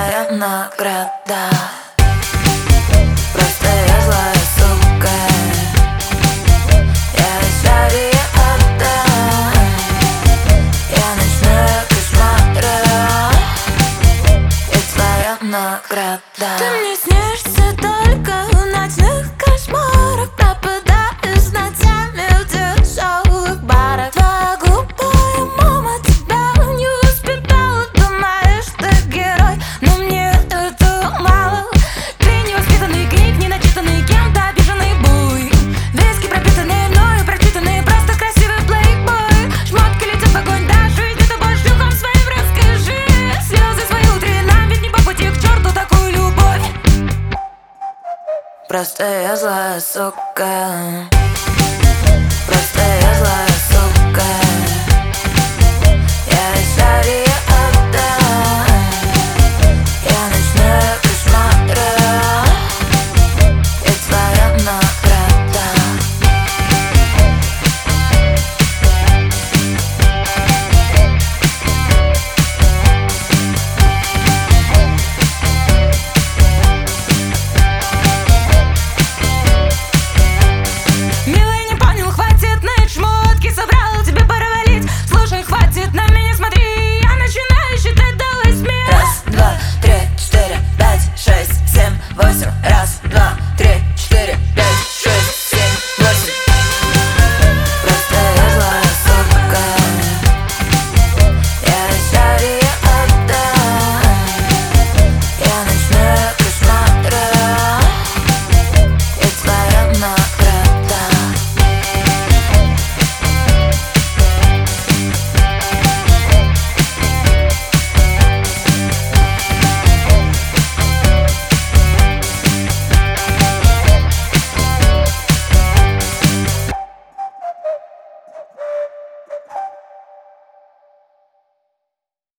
твоя награда. Просто я злая сука, я история отдам. Я ночной кошмар, я твоя награда. Ты мне снишься только в ночных кошмарах, пропадаешь ночами в дешевых барах. Твоя глупая мама тебя не воспитала, думаешь, ты герой, но мне этого мало. Ты невоспитанный гик, не начитанный кем-то, обиженный буй. Виски пропитанные мною, прочитанные, просто красивый плейбой. Шмотки летят в огонь, да, жизнь это больше шлюхам своим расскажи. Слезы свои утри, нам ведь не по пути к черту такую любовь. Просто я злая сука, просто я злая сука.